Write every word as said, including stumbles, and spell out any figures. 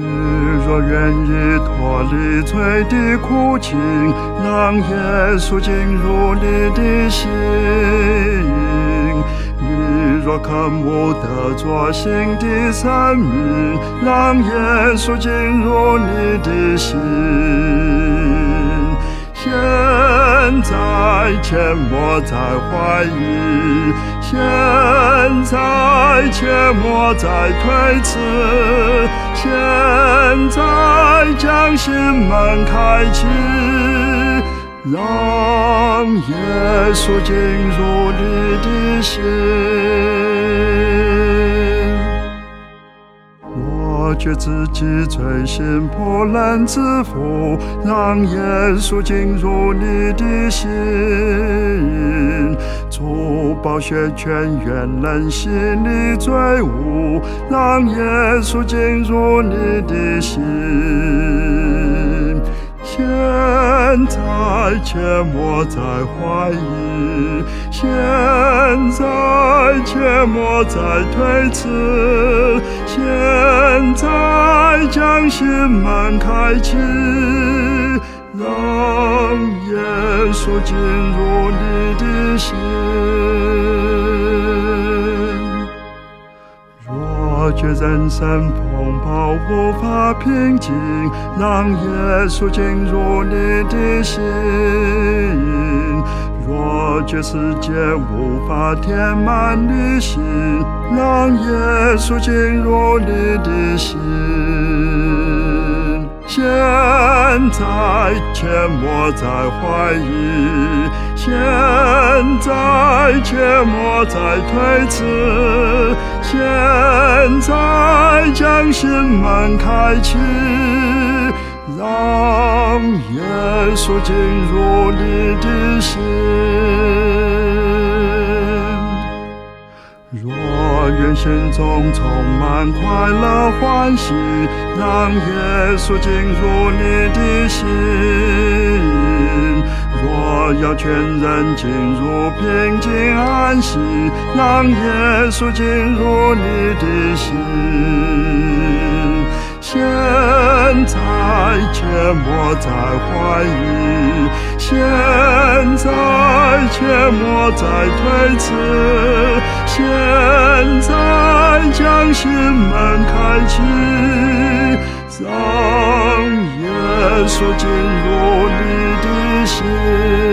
若愿意脱离罪的苦情，让耶稣进入你的心。你若渴慕得着新的生命，让耶稣进入你的心。现在切莫再怀疑，现在切莫再推辞，现在将心门开启，让耶稣进入你的心。若觉自己罪行不能自负，让耶稣进入你的心，主宝血泉源能洗你罪污，让耶稣进入你的心。现在切莫再怀疑，现在切莫再推辞，现在将心门开启，让耶稣进入你的心。若觉人生风暴无法平静，让耶稣进入你的心。若觉世界无法填满你心，让耶稣进入你的心。现在切莫再怀疑，现在切莫再推辞，现在将心门开启，让耶稣进入你的心。若愿心中充满快乐欢喜，让耶稣进入你的心。若要全人进入平静安息，让耶稣进入你的心。现在切莫再怀疑，现在切莫再推辞，现在将心门开启，让耶稣进入你的心。